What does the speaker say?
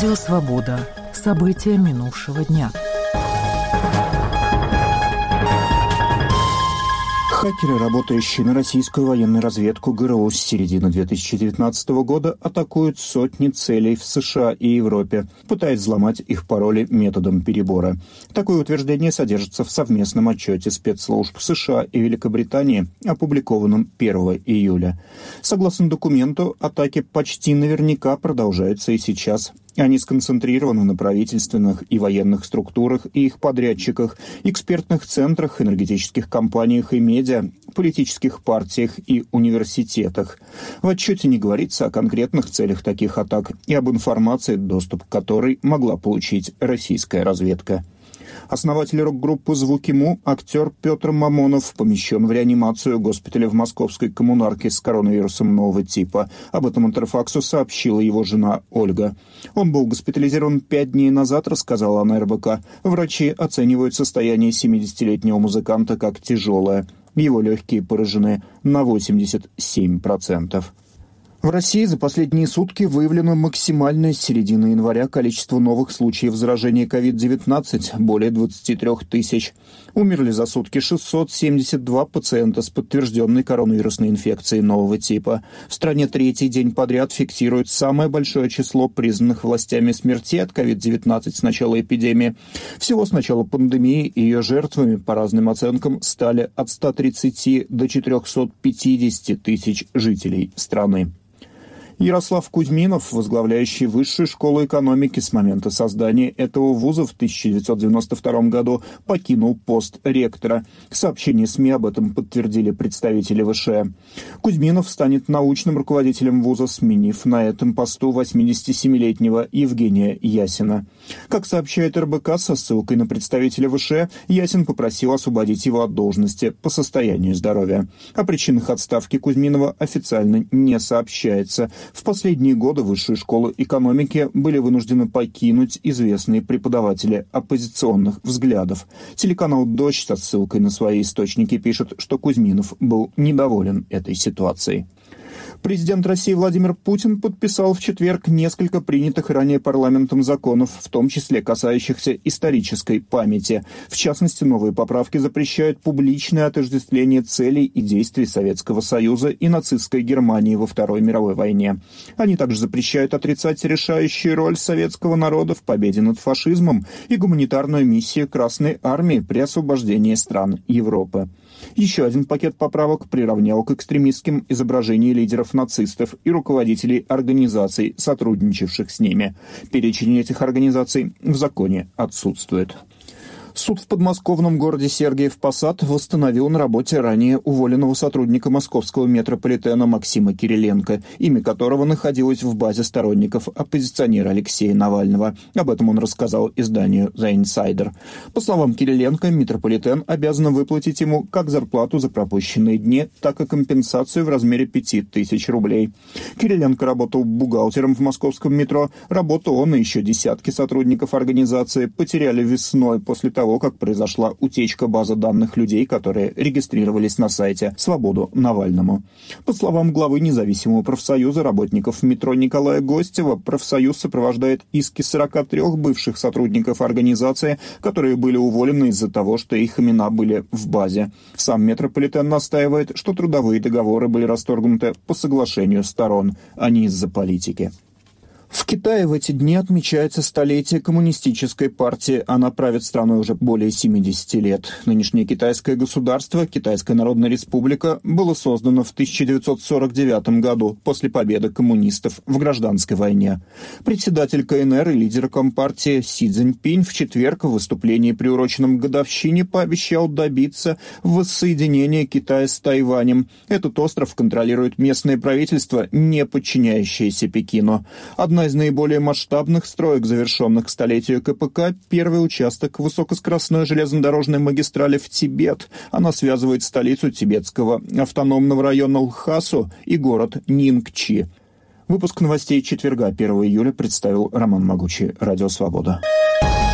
Радио «Свобода». События минувшего дня. Хакеры, работающие на российскую военную разведку ГРУ с середины 2019 года, атакуют сотни целей в США и Европе, пытаясь взломать их пароли методом перебора. Такое утверждение содержится в совместном отчете спецслужб США и Великобритании, опубликованном 1 июля. Согласно документу, атаки почти наверняка продолжаются и сейчас. Они сконцентрированы на правительственных и военных структурах и их подрядчиках, экспертных центрах, энергетических компаниях и медиа, политических партиях и университетах. В отчете не говорится о конкретных целях таких атак и об информации, доступ к которой могла получить российская разведка. Основатель рок-группы «Звуки Му», актер Петр Мамонов, помещен в реанимацию госпиталя в московской коммунарке с коронавирусом нового типа. Об этом Интерфаксу сообщила его жена Ольга. Он был госпитализирован 5 дней назад, рассказала она РБК. Врачи оценивают состояние 70-летнего музыканта как тяжелое. Его легкие поражены на 87%. В России за последние сутки выявлено максимальное с середины января количество новых случаев заражения COVID-19 – более 23 тысяч. Умерли за сутки 672 пациента с подтвержденной коронавирусной инфекцией нового типа. В стране третий день подряд фиксируют самое большое число признанных властями смертей от COVID-19 с начала эпидемии. Всего с начала пандемии ее жертвами, по разным оценкам, стали от 130 до 450 тысяч жителей страны. Ярослав Кузьминов, возглавляющий Высшую школу экономики с момента создания этого вуза в 1992 году, покинул пост ректора. Сообщения СМИ об этом подтвердили представители ВШЭ. Кузьминов станет научным руководителем вуза, сменив на этом посту 87-летнего Евгения Ясина. Как сообщает РБК со ссылкой на представителя ВШЭ, Ясин попросил освободить его от должности по состоянию здоровья. О причинах отставки Кузьминова официально не сообщается. В последние годы Высшую школу экономики были вынуждены покинуть известные преподаватели оппозиционных взглядов. Телеканал «Дождь» со ссылкой на свои источники пишет, что Кузьминов был недоволен этой ситуацией. Президент России Владимир Путин подписал в четверг несколько принятых ранее парламентом законов, в том числе касающихся исторической памяти. В частности, новые поправки запрещают публичное отождествление целей и действий Советского Союза и нацистской Германии во Второй мировой войне. Они также запрещают отрицать решающую роль советского народа в победе над фашизмом и гуманитарную миссию Красной Армии при освобождении стран Европы. Еще один пакет поправок приравнял к экстремистским изображения лидеров нацистов и руководителей организаций, сотрудничавших с ними. Перечень этих организаций в законе отсутствует. Суд в подмосковном городе Сергиев Посад восстановил на работе ранее уволенного сотрудника московского метрополитена Максима Кириленко, имя которого находилось в базе сторонников оппозиционера Алексея Навального. Об этом он рассказал изданию The Insider. По словам Кириленко, метрополитен обязан выплатить ему как зарплату за пропущенные дни, так и компенсацию в размере 5000 рублей. Кириленко работал бухгалтером в московском метро. Работу он и еще десятки сотрудников организации потеряли весной после того, как произошла утечка базы данных людей, которые регистрировались на сайте «Свободу Навальному». По словам главы независимого профсоюза работников метро Николая Гостева, профсоюз сопровождает иски 43 бывших сотрудников организации, которые были уволены из-за того, что их имена были в базе. Сам метрополитен настаивает, что трудовые договоры были расторгнуты по соглашению сторон, а не из-за политики. В Китае в эти дни отмечается столетие коммунистической партии. Она правит страной уже более 70 лет. Нынешнее китайское государство, Китайская Народная Республика, было создано в 1949 году после победы коммунистов в гражданской войне. Председатель КНР и лидер Компартии Си Цзиньпинь в четверг в выступлении, приуроченном к годовщине, пообещал добиться воссоединения Китая с Тайванем. Этот остров контролирует местное правительство, не подчиняющееся Пекину. Одна из наиболее масштабных строек, завершенных к столетию КПК, первый участок высокоскоростной железнодорожной магистрали в Тибет. Она связывает столицу тибетского автономного района Лхасу и город Нингчи. Выпуск новостей четверга, 1 июля, представил Роман Могучий, Радио Свобода.